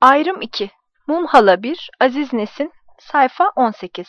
Ayrım 2. Mumhala 1. Aziz Nesin. Sayfa 18.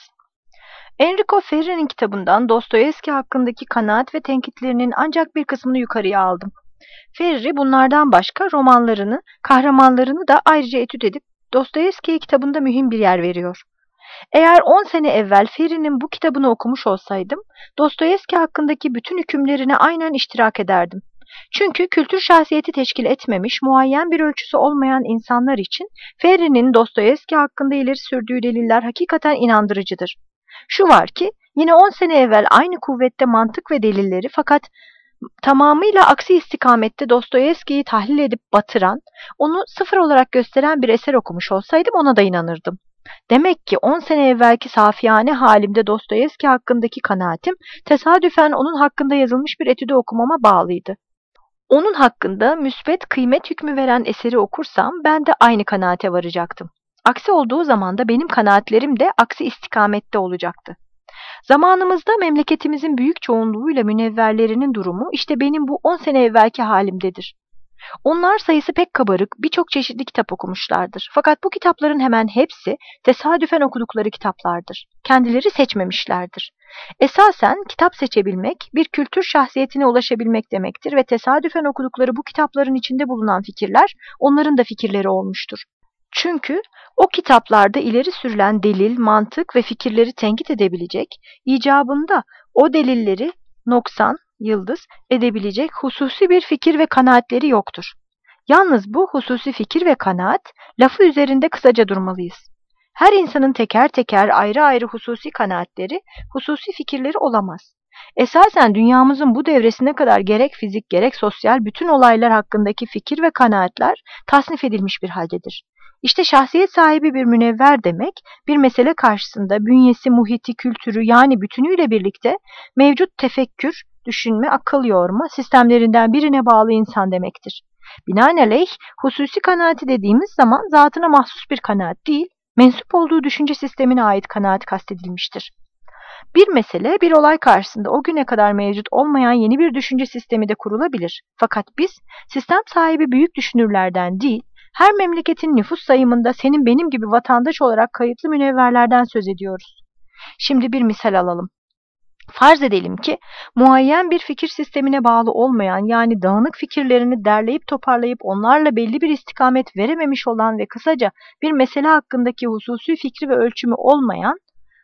Enrico Ferri'nin kitabından Dostoyevski hakkındaki kanaat ve tenkitlerinin ancak bir kısmını yukarıya aldım. Ferri bunlardan başka romanlarını, kahramanlarını da ayrıca etüt edip Dostoyevski'ye kitabında mühim bir yer veriyor. Eğer 10 sene evvel Ferri'nin bu kitabını okumuş olsaydım, Dostoyevski hakkındaki bütün hükümlerine aynen iştirak ederdim. Çünkü kültür şahsiyeti teşkil etmemiş, muayyen bir ölçüsü olmayan insanlar için Ferri'nin Dostoyevski hakkında ileri sürdüğü deliller hakikaten inandırıcıdır. Şu var ki, yine 10 sene evvel aynı kuvvette mantık ve delilleri fakat tamamıyla aksi istikamette Dostoyevski'yi tahlil edip batıran, onu sıfır olarak gösteren bir eser okumuş olsaydım ona da inanırdım. Demek ki 10 sene evvelki safiyane halimde Dostoyevski hakkındaki kanaatim tesadüfen onun hakkında yazılmış bir etüdü okumama bağlıydı. Onun hakkında müsbet kıymet hükmü veren eseri okursam ben de aynı kanaate varacaktım. Aksi olduğu zaman da benim kanaatlerim de aksi istikamette olacaktı. Zamanımızda memleketimizin büyük çoğunluğuyla münevverlerinin durumu işte benim bu 10 sene evvelki halimdedir. Onlar sayısı pek kabarık, birçok çeşitli kitap okumuşlardır. Fakat bu kitapların hemen hepsi tesadüfen okudukları kitaplardır. Kendileri seçmemişlerdir. Esasen kitap seçebilmek, bir kültür şahsiyetine ulaşabilmek demektir ve tesadüfen okudukları bu kitapların içinde bulunan fikirler, onların da fikirleri olmuştur. Çünkü o kitaplarda ileri sürülen delil, mantık ve fikirleri tenkit edebilecek, icabında o delilleri noksan, yıldız edebilecek hususi bir fikir ve kanaatleri yoktur. Yalnız bu hususi fikir ve kanaat, lafı üzerinde kısaca durmalıyız. Her insanın teker teker ayrı ayrı hususi kanaatleri, hususi fikirleri olamaz. Esasen dünyamızın bu devresine kadar gerek fizik gerek sosyal bütün olaylar hakkındaki fikir ve kanaatler tasnif edilmiş bir haldedir. İşte şahsiyet sahibi bir münevver demek, bir mesele karşısında bünyesi, muhiti, kültürü yani bütünüyle birlikte mevcut tefekkür, düşünme, akıl yorma sistemlerinden birine bağlı insan demektir. Binaenaleyh hususi kanaati dediğimiz zaman zatına mahsus bir kanaat değil, mensup olduğu düşünce sistemine ait kanaat kastedilmiştir. Bir mesele, bir olay karşısında o güne kadar mevcut olmayan yeni bir düşünce sistemi de kurulabilir. Fakat biz sistem sahibi büyük düşünürlerden değil, her memleketin nüfus sayımında senin benim gibi vatandaş olarak kayıtlı münevverlerden söz ediyoruz. Şimdi bir misal alalım. Farz edelim ki muayyen bir fikir sistemine bağlı olmayan yani dağınık fikirlerini derleyip toparlayıp onlarla belli bir istikamet verememiş olan ve kısaca bir mesele hakkındaki hususi fikri ve ölçümü olmayan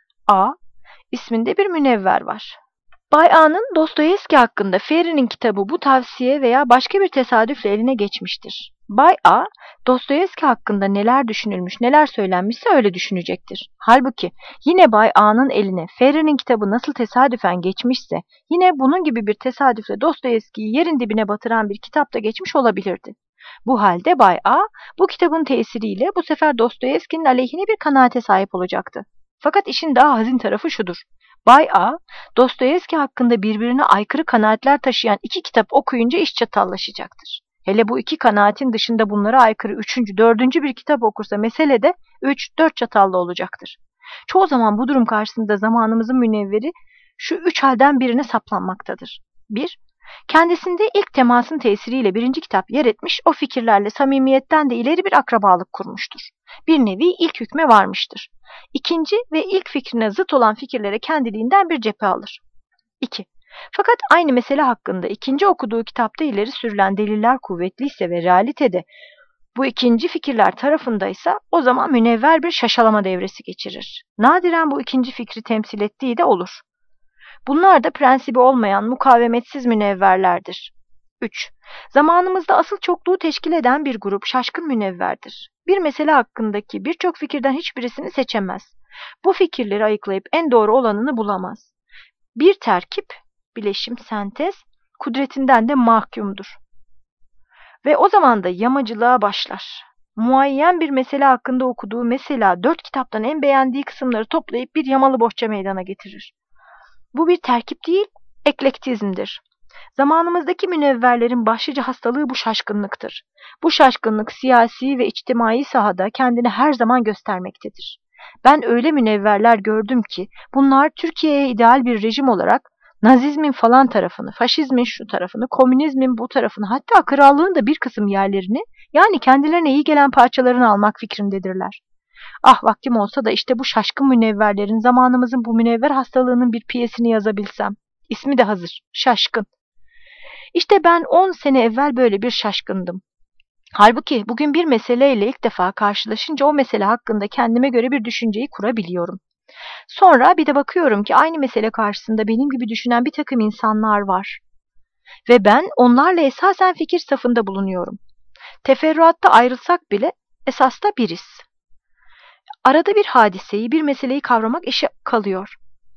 A isminde bir münevver var. Bay A'nın Dostoyevski hakkında Ferri'nin kitabı bu tavsiye veya başka bir tesadüfle eline geçmiştir. Bay A, Dostoyevski hakkında neler düşünülmüş, neler söylenmişse öyle düşünecektir. Halbuki yine Bay A'nın eline Ferri'nin kitabı nasıl tesadüfen geçmişse, yine bunun gibi bir tesadüfle Dostoyevski'yi yerin dibine batıran bir kitap da geçmiş olabilirdi. Bu halde Bay A, bu kitabın tesiriyle bu sefer Dostoyevski'nin aleyhine bir kanaate sahip olacaktı. Fakat işin daha hazin tarafı şudur. Bay A, Dostoyevski hakkında birbirine aykırı kanaatler taşıyan iki kitap okuyunca iş çatallaşacaktır. Hele bu iki kanaatin dışında bunlara aykırı üçüncü, dördüncü bir kitap okursa mesele de 3-4 çatallı olacaktır. Çoğu zaman bu durum karşısında zamanımızın münevveri şu üç halden birine saplanmaktadır. 1. Kendisinde ilk temasın tesiriyle birinci kitap yer etmiş, o fikirlerle samimiyetten de ileri bir akrabalık kurmuştur. Bir nevi ilk hükme varmıştır. İkinci ve ilk fikrine zıt olan fikirlere kendiliğinden bir cephe alır. 2. Fakat aynı mesele hakkında ikinci okuduğu kitapta ileri sürülen deliller kuvvetliyse ve realitede bu ikinci fikirler tarafındaysa o zaman münevver bir şaşalama devresi geçirir. Nadiren bu ikinci fikri temsil ettiği de olur. Bunlar da prensibi olmayan mukavemetsiz münevverlerdir. 3. Zamanımızda asıl çokluğu teşkil eden bir grup şaşkın münevverdir. Bir mesele hakkındaki birçok fikirden hiçbirisini seçemez. Bu fikirleri ayıklayıp en doğru olanını bulamaz. Bir terkip, bileşim, sentez, kudretinden de mahkumdur. Ve o zaman da yamacılığa başlar. Muayyen bir mesele hakkında okuduğu mesela 4 kitaptan en beğendiği kısımları toplayıp bir yamalı bohça meydana getirir. Bu bir terkip değil, eklektizmdir. Zamanımızdaki münevverlerin başlıca hastalığı bu şaşkınlıktır. Bu şaşkınlık siyasi ve içtimai sahada kendini her zaman göstermektedir. Ben öyle münevverler gördüm ki bunlar Türkiye'ye ideal bir rejim olarak Nazizmin falan tarafını, faşizmin şu tarafını, komünizmin bu tarafını, hatta krallığın da bir kısım yerlerini, yani kendilerine iyi gelen parçalarını almak fikrindedirler. Ah, vaktim olsa da işte bu şaşkın münevverlerin, zamanımızın bu münevver hastalığının bir piyesini yazabilsem. İsmi de hazır, Şaşkın. İşte ben 10 sene evvel böyle bir şaşkındım. Halbuki bugün bir meseleyle ilk defa karşılaşınca o mesele hakkında kendime göre bir düşünceyi kurabiliyorum. Sonra bir de bakıyorum ki aynı mesele karşısında benim gibi düşünen bir takım insanlar var. Ve ben onlarla esasen fikir safında bulunuyorum. Teferruatta ayrılsak bile esasta biriz. Arada bir hadiseyi, bir meseleyi kavramak işe kalıyor.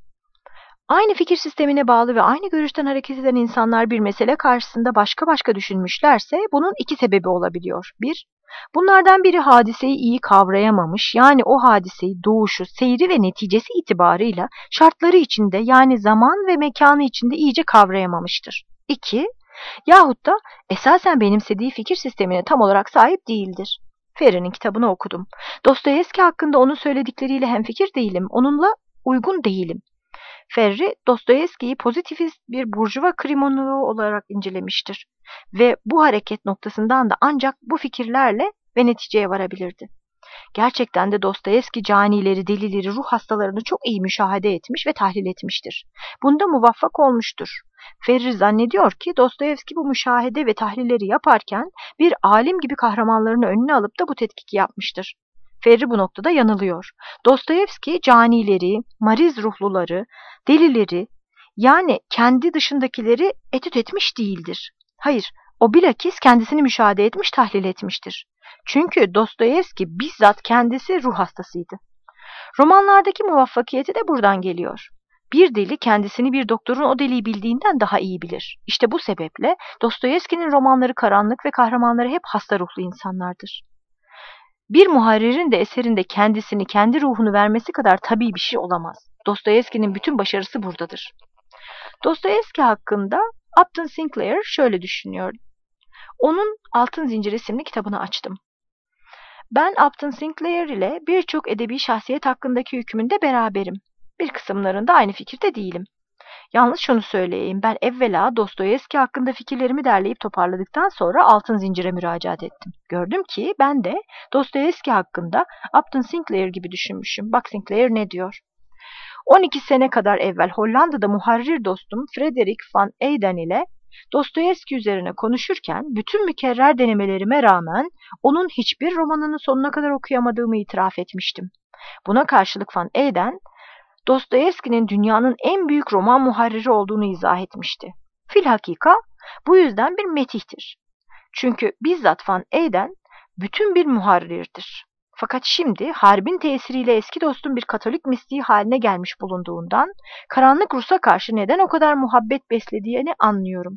Aynı fikir sistemine bağlı ve aynı görüşten hareket eden insanlar bir mesele karşısında başka düşünmüşlerse bunun iki sebebi olabiliyor. Bir, bunlardan biri hadiseyi iyi kavrayamamış, yani o hadiseyi doğuşu, seyri ve neticesi itibarıyla şartları içinde, yani zaman ve mekanı içinde iyice kavrayamamıştır. İki, yahut da esasen benimsediği fikir sistemine tam olarak sahip değildir. Ferri'nin kitabını okudum. Dostoyevski hakkında onun söyledikleriyle hemfikir değilim, onunla uygun değilim. Ferri, Dostoyevski'yi pozitivist bir burjuva kriminoloğu olarak incelemiştir ve bu hareket noktasından da ancak bu fikirlerle ve neticeye varabilirdi. Gerçekten de Dostoyevski canileri, delileri, ruh hastalarını çok iyi müşahede etmiş ve tahlil etmiştir. Bunda muvaffak olmuştur. Ferri zannediyor ki Dostoyevski bu müşahede ve tahlilleri yaparken bir alim gibi kahramanlarını önüne alıp da bu tetkiki yapmıştır. Ferri bu noktada yanılıyor. Dostoyevski canileri, mariz ruhluları, delileri, yani kendi dışındakileri etüt etmiş değildir. Hayır, o bilakis kendisini müşahede etmiş, tahlil etmiştir. Çünkü Dostoyevski bizzat kendisi ruh hastasıydı. Romanlardaki muvaffakiyeti de buradan geliyor. Bir deli kendisini bir doktorun o deliği bildiğinden daha iyi bilir. İşte bu sebeple Dostoyevski'nin romanları karanlık ve kahramanları hep hasta ruhlu insanlardır. Bir muharririn de eserinde kendisini, kendi ruhunu vermesi kadar tabii bir şey olamaz. Dostoyevski'nin bütün başarısı buradadır. Dostoyevski hakkında Upton Sinclair şöyle düşünüyor. Onun Altın Zincir isimli kitabını açtım. Ben Upton Sinclair ile birçok edebi şahsiyet hakkındaki hükmünde beraberim. Bir kısımlarında aynı fikirde değilim. Yalnız şunu söyleyeyim, ben evvela Dostoyevski hakkında fikirlerimi derleyip toparladıktan sonra Altın Zincir'e müracaat ettim. Gördüm ki ben de Dostoyevski hakkında Upton Sinclair gibi düşünmüşüm. Bak Sinclair ne diyor? 12 sene kadar evvel Hollanda'da muharrir dostum Frederik van Eyden ile Dostoyevski üzerine konuşurken bütün mükerrer denemelerime rağmen onun hiçbir romanını sonuna kadar okuyamadığımı itiraf etmiştim. Buna karşılık Van Eyden, Dostoyevski'nin dünyanın en büyük roman muharriri olduğunu izah etmişti. Filhakika bu yüzden bir metihtir. Çünkü bizzat Van Eyden bütün bir muharrirdir. Fakat şimdi harbin tesiriyle eski dostum bir Katolik mistiği haline gelmiş bulunduğundan karanlık Rus'a karşı neden o kadar muhabbet beslediğini anlıyorum.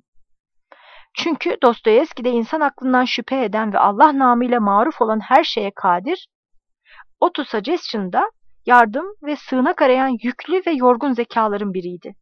Çünkü Dostoyevski'de insan aklından şüphe eden ve Allah namıyla maruf olan her şeye kadir, Autosuggestion'da yardım ve sığınak arayan yüklü ve yorgun zekaların biriydi.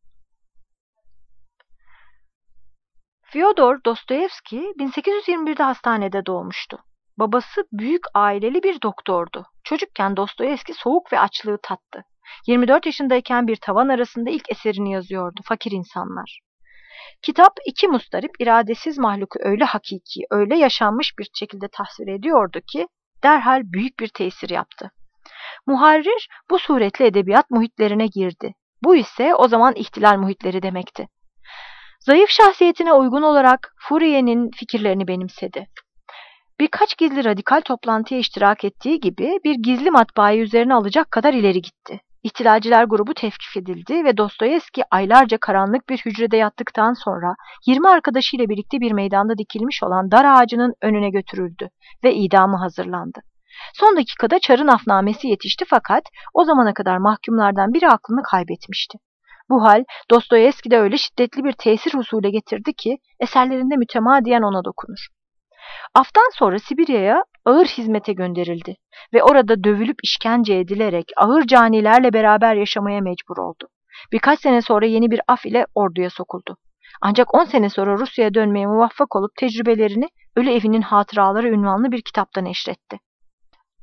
Fyodor Dostoyevski 1821'de hastanede doğmuştu. Babası büyük aileli bir doktordu. Çocukken Dostoyevski soğuk ve açlığı tattı. 24 yaşındayken bir tavan arasında ilk eserini yazıyordu, Fakir İnsanlar. Kitap iki mustarip, iradesiz mahluku öyle hakiki, öyle yaşanmış bir şekilde tasvir ediyordu ki derhal büyük bir tesir yaptı. Muharrir bu suretle edebiyat muhitlerine girdi. Bu ise o zaman ihtilal muhitleri demekti. Zayıf şahsiyetine uygun olarak Fourier'in fikirlerini benimsedi. Birkaç gizli radikal toplantıya iştirak ettiği gibi bir gizli matbaayı üzerine alacak kadar ileri gitti. İhtilalciler grubu tevkif edildi ve Dostoyevski aylarca karanlık bir hücrede yattıktan sonra 20 arkadaşıyla birlikte bir meydanda dikilmiş olan dar ağacının önüne götürüldü ve idamı hazırlandı. Son dakikada Çar'ın afnamesi yetişti fakat o zamana kadar mahkumlardan biri aklını kaybetmişti. Bu hal Dostoyevski'de öyle şiddetli bir tesir husule getirdi ki eserlerinde mütemadiyen ona dokunur. Aftan sonra Sibirya'ya ağır hizmete gönderildi ve orada dövülüp işkence edilerek ağır canilerle beraber yaşamaya mecbur oldu. Birkaç sene sonra yeni bir af ile orduya sokuldu. Ancak 10 sene sonra Rusya'ya dönmeye muvaffak olup tecrübelerini Ölü Evinin Hatıraları ünvanlı bir kitapta neşretti.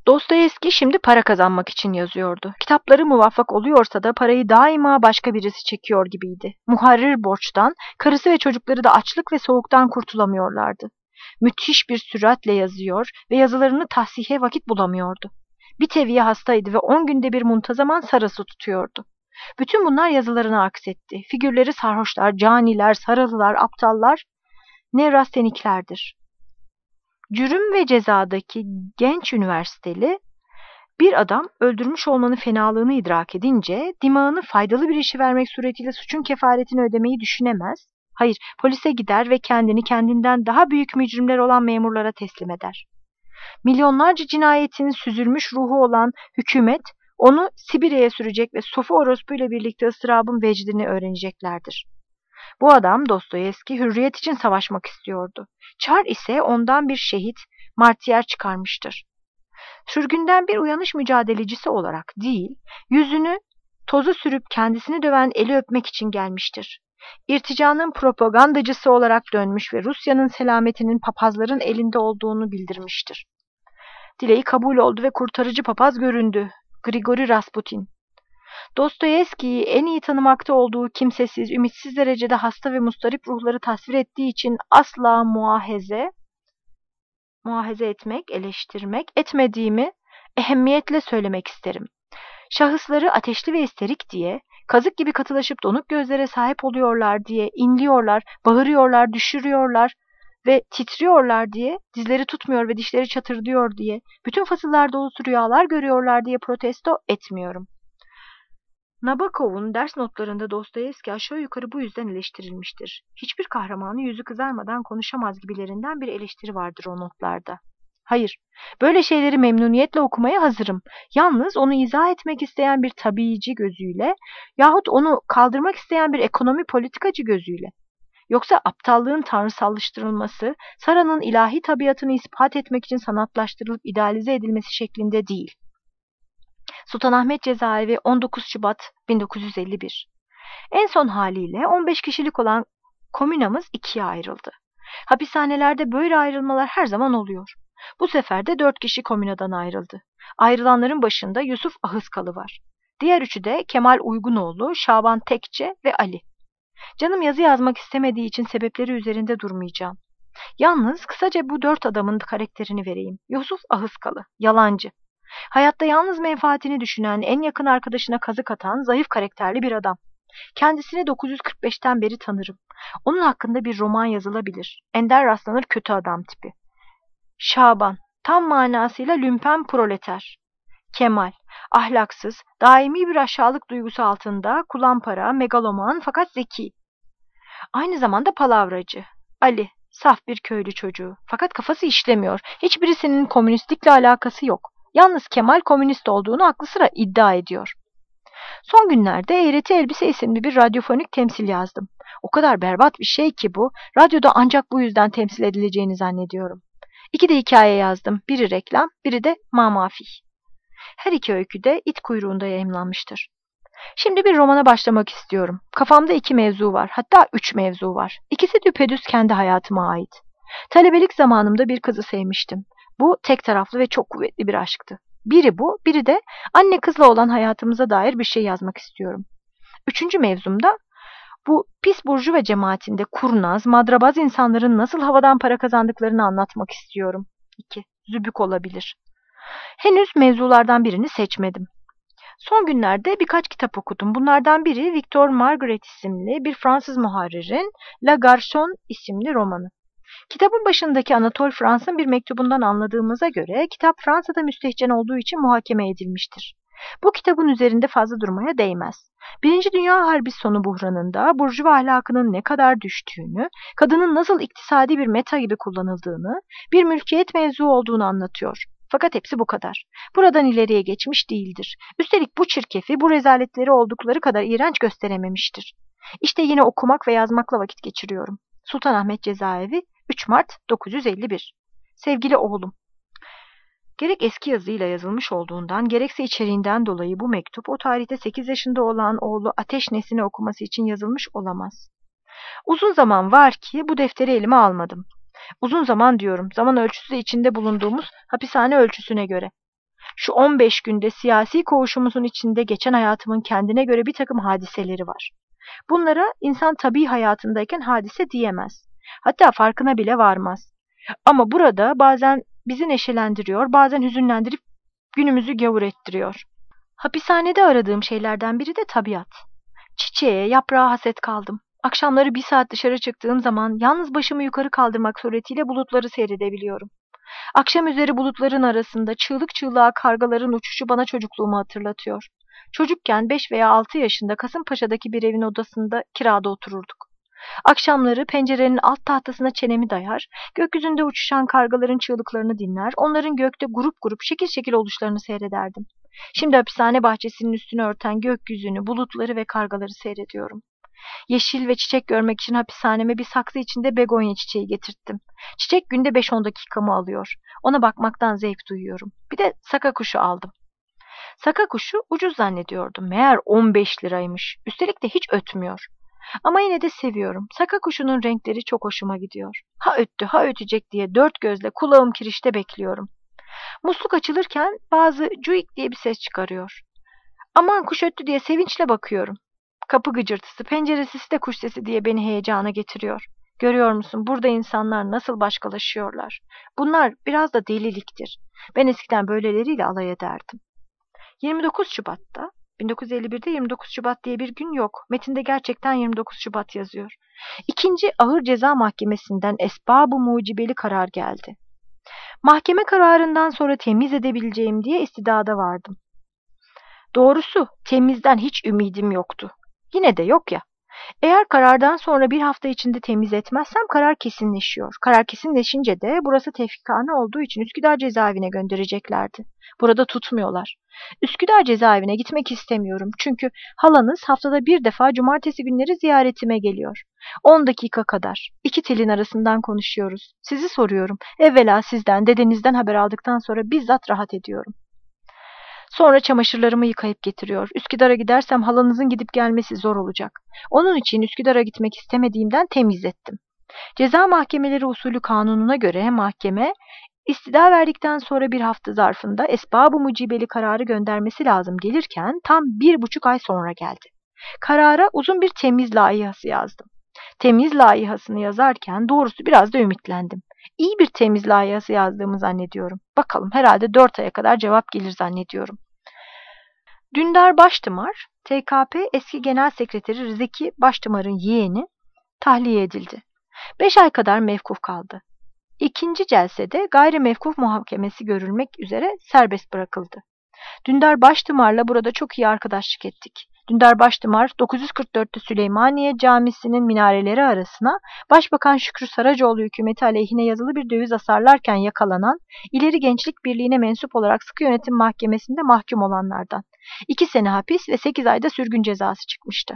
Dostoyevski şimdi para kazanmak için yazıyordu. Kitapları muvaffak oluyorsa da parayı daima başka birisi çekiyor gibiydi. Muharrir borçtan, karısı ve çocukları da açlık ve soğuktan kurtulamıyorlardı. Müthiş bir süratle yazıyor ve yazılarını tahsihe vakit bulamıyordu. Bir teviye hastaydı ve 10 günde bir muntazaman sarısı tutuyordu. Bütün bunlar yazılarına aksetti. Figürleri sarhoşlar, caniler, sarılılar, aptallar, nevrasteniklerdir. Cürüm ve Ceza'daki genç üniversiteli bir adam öldürmüş olmanın fenalığını idrak edince dimağını faydalı bir işe vermek suretiyle suçun kefaretini ödemeyi düşünemez. Hayır, polise gider ve kendini kendinden daha büyük mücrimler olan memurlara teslim eder. Milyonlarca cinayetin süzülmüş ruhu olan hükümet onu Sibirya'ya sürecek ve Sofu Orospu ile birlikte ıstırabın vecdini öğreneceklerdir. Bu adam Dostoyevski hürriyet için savaşmak istiyordu. Çar ise ondan bir şehit, martiyer çıkarmıştır. Sürgünden bir uyanış mücadelecisi olarak değil, yüzünü toza sürüp kendisini döven eli öpmek için gelmiştir. İrticanın propagandacısı olarak dönmüş ve Rusya'nın selametinin papazların elinde olduğunu bildirmiştir. Dileği kabul oldu ve kurtarıcı papaz göründü. Grigori Rasputin. Dostoyevski'yi en iyi tanımakta olduğu kimsesiz, ümitsiz derecede hasta ve mustarip ruhları tasvir ettiği için asla muahaze etmek, eleştirmek etmediğimi ehemmiyetle söylemek isterim. Şahısları ateşli ve isterik diye, kazık gibi katılaşıp donuk gözlere sahip oluyorlar diye, inliyorlar, bağırıyorlar, düşürüyorlar ve titriyorlar diye, dizleri tutmuyor ve dişleri çatırdıyor diye, bütün fasıllar dolusu rüyalar görüyorlar diye protesto etmiyorum. Nabokov'un ders notlarında Dostoyevski aşağı yukarı bu yüzden eleştirilmiştir. Hiçbir kahramanı yüzü kızarmadan konuşamaz gibilerinden bir eleştiri vardır o notlarda. Hayır, böyle şeyleri memnuniyetle okumaya hazırım. Yalnız onu izah etmek isteyen bir tabiici gözüyle yahut onu kaldırmak isteyen bir ekonomi politikacı gözüyle. Yoksa aptallığın tanrısallaştırılması, Sara'nın ilahi tabiatını ispat etmek için sanatlaştırılıp idealize edilmesi şeklinde değil. Sultanahmet Cezaevi 19 Şubat 1951. En son haliyle 15 kişilik olan komünamız ikiye ayrıldı. Hapishanelerde böyle ayrılmalar her zaman oluyor. Bu sefer de 4 kişi komünadan ayrıldı. Ayrılanların başında Yusuf Ahıskalı var. Diğer üçü de Kemal Uygunoğlu, Şaban Tekçe ve Ali. Canım yazı yazmak istemediği için sebepleri üzerinde durmayacağım. Yalnız kısaca bu 4 adamın karakterini vereyim. Yusuf Ahıskalı, yalancı. Hayatta yalnız menfaatini düşünen, en yakın arkadaşına kazık atan, zayıf karakterli bir adam. Kendisini 945'ten beri tanırım. Onun hakkında bir roman yazılabilir. Ender rastlanır kötü adam tipi. Şaban, tam manasıyla lümpen proleter. Kemal, ahlaksız, daimi bir aşağılık duygusu altında, kulampara, megaloman fakat zeki. Aynı zamanda palavracı. Ali, saf bir köylü çocuğu. Fakat kafası işlemiyor. Hiçbirisinin komünistlikle alakası yok. Yalnız Kemal komünist olduğunu aklı sıra iddia ediyor. Son günlerde Eğreti Elbise isimli bir radyofonik temsil yazdım. O kadar berbat bir şey ki bu, radyoda ancak bu yüzden temsil edileceğini zannediyorum. 2 de hikaye yazdım. Biri reklam, biri de mamafih. Her 2 öykü de it kuyruğunda yayımlanmıştır. Şimdi bir romana başlamak istiyorum. Kafamda 2 mevzu var, hatta 3 mevzu var. İkisi düpedüz kendi hayatıma ait. Talebelik zamanımda bir kızı sevmiştim. Bu tek taraflı ve çok kuvvetli bir aşktı. Biri bu, biri de anne kızla olan hayatımıza dair bir şey yazmak istiyorum. 3. mevzumda bu pis burjuva cemaatinde kurnaz, madrabaz insanların nasıl havadan para kazandıklarını anlatmak istiyorum. 2. Zübük olabilir. Henüz mevzulardan birini seçmedim. Son günlerde birkaç kitap okudum. Bunlardan biri Victor Margaret isimli bir Fransız muharririn La Garçon isimli romanı. Kitabın başındaki Anatole Frans'ın bir mektubundan anladığımıza göre kitap Fransa'da müstehcen olduğu için muhakeme edilmiştir. Bu kitabın üzerinde fazla durmaya değmez. Birinci Dünya Harbi sonu buhranında burjuva ahlakının ne kadar düştüğünü, kadının nasıl iktisadi bir meta gibi kullanıldığını, bir mülkiyet mevzu olduğunu anlatıyor. Fakat hepsi bu kadar. Buradan ileriye geçmiş değildir. Üstelik bu çirkefi bu rezaletleri oldukları kadar iğrenç gösterememiştir. İşte yine okumak ve yazmakla vakit geçiriyorum. Sultanahmet Cezaevi 3 Mart 951. Sevgili oğlum, gerek eski yazıyla yazılmış olduğundan, gerekse içeriğinden dolayı bu mektup o tarihte 8 yaşında olan oğlu Ateş Nesin'i okuması için yazılmış olamaz. Uzun zaman var ki bu defteri elime almadım. Uzun zaman diyorum, zaman ölçüsü içinde bulunduğumuz hapishane ölçüsüne göre. Şu 15 günde siyasi koğuşumuzun içinde geçen hayatımın kendine göre bir takım hadiseleri var. Bunlara insan tabii hayatındayken hadise diyemez. Hatta farkına bile varmaz. Ama burada bazen bizi neşelendiriyor, bazen hüzünlendirip günümüzü gavur ettiriyor. Hapishanede aradığım şeylerden biri de tabiat. Çiçeğe, yaprağa haset kaldım. Akşamları bir saat dışarı çıktığım zaman yalnız başımı yukarı kaldırmak suretiyle bulutları seyredebiliyorum. Akşam üzeri bulutların arasında çığlık çığlığa kargaların uçuşu bana çocukluğumu hatırlatıyor. Çocukken 5 veya 6 yaşında Kasımpaşa'daki bir evin odasında kirada otururduk. Akşamları pencerenin alt tahtasına çenemi dayar, gökyüzünde uçuşan kargaların çığlıklarını dinler, onların gökte grup grup şekil şekil oluşlarını seyrederdim. Şimdi hapishane bahçesinin üstünü örten gökyüzünü, bulutları ve kargaları seyrediyorum. Yeşil ve çiçek görmek için hapishaneme bir saksı içinde begonya çiçeği getirttim. Çiçek günde 5-10 dakikamı alıyor. Ona bakmaktan zevk duyuyorum. Bir de saka kuşu aldım. Saka kuşu ucuz zannediyordum. Meğer 15 liraymış. Üstelik de hiç ötmüyor. Ama yine de seviyorum. Saka kuşunun renkleri çok hoşuma gidiyor. Ha öttü, ha ötecek diye dört gözle kulağım kirişte bekliyorum. Musluk açılırken bazı cuik diye bir ses çıkarıyor. Aman kuş öttü diye sevinçle bakıyorum. Kapı gıcırtısı, pencere sesi de kuş sesi diye beni heyecana getiriyor. Görüyor musun burada insanlar nasıl başkalaşıyorlar. Bunlar biraz da deliliktir. Ben eskiden böyleleriyle alay ederdim. 29 Şubat'ta 1951'de 29 Şubat diye bir gün yok. Metinde gerçekten 29 Şubat yazıyor. İkinci Ağır Ceza Mahkemesi'nden esbab-ı mucibeli karar geldi. Mahkeme kararından sonra temiz edebileceğim diye istidada vardım. Doğrusu temizden hiç ümidim yoktu. Yine de yok ya. Eğer karardan sonra bir hafta içinde temiz etmezsem karar kesinleşiyor. Karar kesinleşince de burası tevfikhane olduğu için Üsküdar cezaevine göndereceklerdi. Burada tutmuyorlar. Üsküdar cezaevine gitmek istemiyorum. Çünkü halanız haftada bir defa cumartesi günleri ziyaretime geliyor. 10 dakika kadar. İki telin arasından konuşuyoruz. Sizi soruyorum. Evvela sizden, dedenizden haber aldıktan sonra bizzat rahat ediyorum. Sonra çamaşırlarımı yıkayıp getiriyor. Üsküdar'a gidersem halanızın gidip gelmesi zor olacak. Onun için Üsküdar'a gitmek istemediğimden temizlettim. Ceza mahkemeleri usulü kanununa göre mahkeme istida verdikten sonra bir hafta zarfında esbab-ı mucibeli kararı göndermesi lazım gelirken tam 1,5 ay sonra geldi. Karara uzun bir temiz layihası yazdım. Temiz layihasını yazarken doğrusu biraz da ümitlendim. İyi bir temiz layihası yazdığımı zannediyorum. Bakalım herhalde 4 aya kadar cevap gelir zannediyorum. Dündar Baştımar, TKP eski Genel Sekreteri Zeki Baştımar'ın yeğeni tahliye edildi. 5 ay kadar mevkuf kaldı. İkinci celsede gayrimevkuf muhakemesi görülmek üzere serbest bırakıldı. Dündar Baştımar'la burada çok iyi arkadaşlık ettik. Dündar Baştımar 944'te Süleymaniye Camisi'nin minareleri arasına Başbakan Şükrü Saracoğlu hükümeti aleyhine yazılı bir döviz asarlarken yakalanan, İleri Gençlik Birliği'ne mensup olarak sıkı yönetim mahkemesinde mahkum olanlardan. 2 sene hapis ve 8 ayda sürgün cezası çıkmıştı.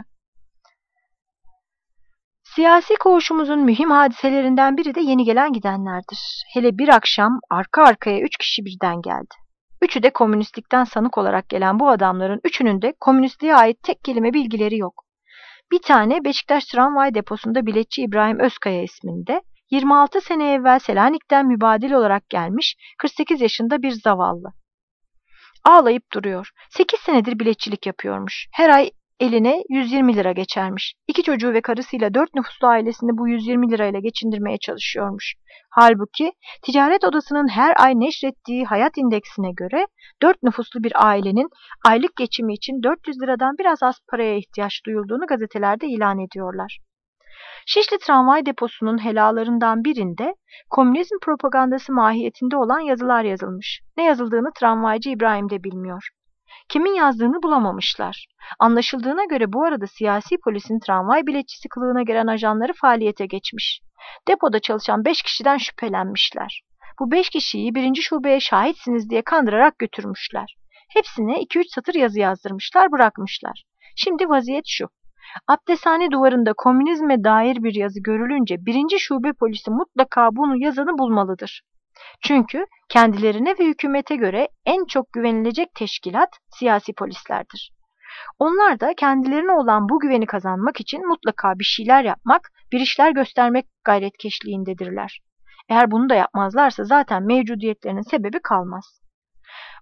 Siyasi koğuşumuzun mühim hadiselerinden biri de yeni gelen gidenlerdir. Hele bir akşam arka arkaya 3 kişi birden geldi. Üçü de komünistlikten sanık olarak gelen bu adamların üçünün de komünistliğe ait tek kelime bilgileri yok. Bir tane Beşiktaş tramvay deposunda biletçi İbrahim Özkaya isminde, 26 sene evvel Selanik'ten mübadil olarak gelmiş 48 yaşında bir zavallı. Ağlayıp duruyor. 8 senedir biletçilik yapıyormuş. Her ay eline 120 lira geçermiş. 2 çocuğu ve karısıyla 4 nüfuslu ailesini bu 120 lirayla geçindirmeye çalışıyormuş. Halbuki ticaret odasının her ay neşrettiği hayat indeksine göre 4 nüfuslu bir ailenin aylık geçimi için 400 liradan biraz az paraya ihtiyaç duyulduğunu gazetelerde ilan ediyorlar. Şişli tramvay deposunun helalarından birinde komünizm propagandası mahiyetinde olan yazılar yazılmış. Ne yazıldığını tramvaycı İbrahim de bilmiyor. Kimin yazdığını bulamamışlar. Anlaşıldığına göre bu arada siyasi polisin tramvay biletçisi kılığına giren ajanları faaliyete geçmiş. Depoda çalışan 5 kişiden şüphelenmişler. Bu 5 kişiyi 1. şubeye şahitsiniz diye kandırarak götürmüşler. Hepsine 2-3 satır yazı yazdırmışlar, bırakmışlar. Şimdi vaziyet şu. Abdesthane duvarında komünizme dair bir yazı görülünce 1. şube polisi mutlaka bunu yazanı bulmalıdır. Çünkü kendilerine ve hükümete göre en çok güvenilecek teşkilat siyasi polislerdir. Onlar da kendilerine olan bu güveni kazanmak için mutlaka bir şeyler yapmak, bir işler göstermek gayretkeşliğindedirler. Eğer bunu da yapmazlarsa zaten mevcudiyetlerinin sebebi kalmaz.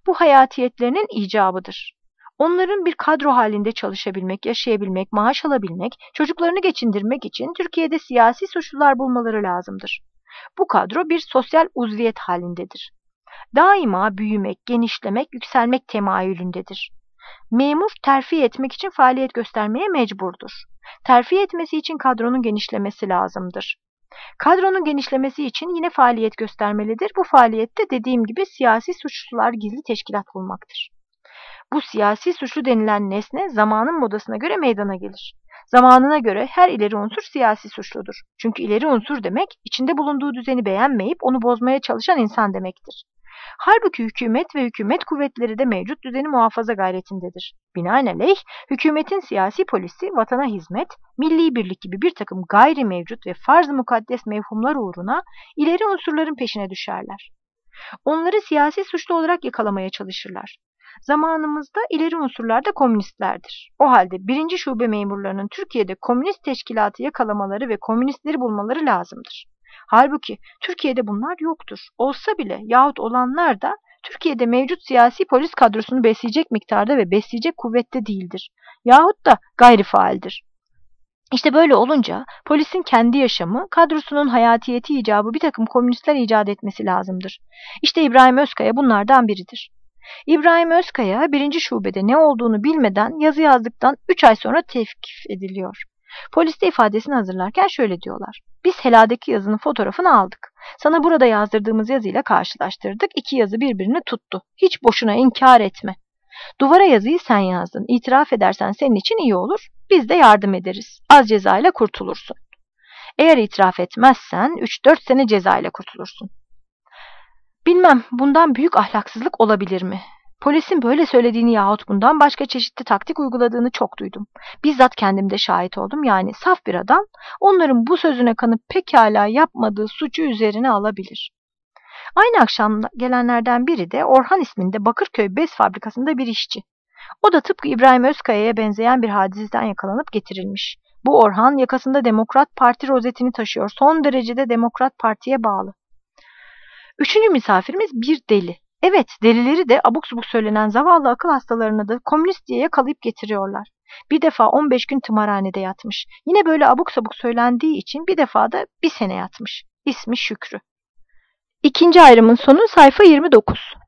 Bu hayatiyetlerinin icabıdır. Onların bir kadro halinde çalışabilmek, yaşayabilmek, maaş alabilmek, çocuklarını geçindirmek için Türkiye'de siyasi suçlular bulmaları lazımdır. Bu kadro bir sosyal uzviyet halindedir. Daima büyümek, genişlemek, yükselmek temayülündedir. Memur terfi etmek için faaliyet göstermeye mecburdur. Terfi etmesi için kadronun genişlemesi lazımdır. Kadronun genişlemesi için yine faaliyet göstermelidir. Bu faaliyette dediğim gibi siyasi suçlular gizli teşkilat bulmaktır. Bu siyasi suçlu denilen nesne zamanın modasına göre meydana gelir. Zamanına göre her ileri unsur siyasi suçludur. Çünkü ileri unsur demek içinde bulunduğu düzeni beğenmeyip onu bozmaya çalışan insan demektir. Halbuki hükümet ve hükümet kuvvetleri de mevcut düzeni muhafaza gayretindedir. Binaenaleyh hükümetin siyasi polisi vatana hizmet, milli birlik gibi bir takım gayri mevcut ve farz-ı mukaddes mevhumlar uğruna ileri unsurların peşine düşerler. Onları siyasi suçlu olarak yakalamaya çalışırlar. Zamanımızda ileri unsurlar da komünistlerdir. O halde birinci şube memurlarının Türkiye'de komünist teşkilatı yakalamaları ve komünistleri bulmaları lazımdır. Halbuki Türkiye'de bunlar yoktur. Olsa bile yahut olanlar da Türkiye'de mevcut siyasi polis kadrosunu besleyecek miktarda ve besleyecek kuvvette değildir. Yahut da gayri faaldir. İşte böyle olunca polisin kendi yaşamı, kadrosunun hayatiyeti icabı bir takım komünistler icat etmesi lazımdır. İşte İbrahim Özkaya bunlardan biridir. İbrahim Özkaya birinci şubede ne olduğunu bilmeden yazı yazdıktan 3 ay sonra tevkif ediliyor. Poliste ifadesini hazırlarken şöyle diyorlar. Biz heladeki yazının fotoğrafını aldık. Sana burada yazdırdığımız yazıyla karşılaştırdık. İki yazı birbirini tuttu. Hiç boşuna inkar etme. Duvara yazıyı sen yazdın. İtiraf edersen senin için iyi olur. Biz de yardım ederiz. Az cezayla kurtulursun. Eğer itiraf etmezsen 3-4 sene cezayla kurtulursun. Bilmem bundan büyük ahlaksızlık olabilir mi? Polisin böyle söylediğini yahut bundan başka çeşitli taktik uyguladığını çok duydum. Bizzat kendim de şahit oldum. Yani saf bir adam onların bu sözüne kanıp pekala yapmadığı suçu üzerine alabilir. Aynı akşam gelenlerden biri de Orhan isminde Bakırköy bez fabrikasında bir işçi. O da tıpkı İbrahim Özkaya'ya benzeyen bir hadiseden yakalanıp getirilmiş. Bu Orhan yakasında Demokrat Parti rozetini taşıyor. Son derecede Demokrat Parti'ye bağlı. Üçüncü misafirimiz bir deli. Evet, delileri de abuk subuk söylenen zavallı akıl hastalarını da komünist diye yakalayıp getiriyorlar. Bir defa 15 gün tımarhanede yatmış. Yine böyle abuk sabuk söylendiği için bir defa da 1 sene yatmış. İsmi Şükrü. İkinci ayrımın sonu sayfa 29.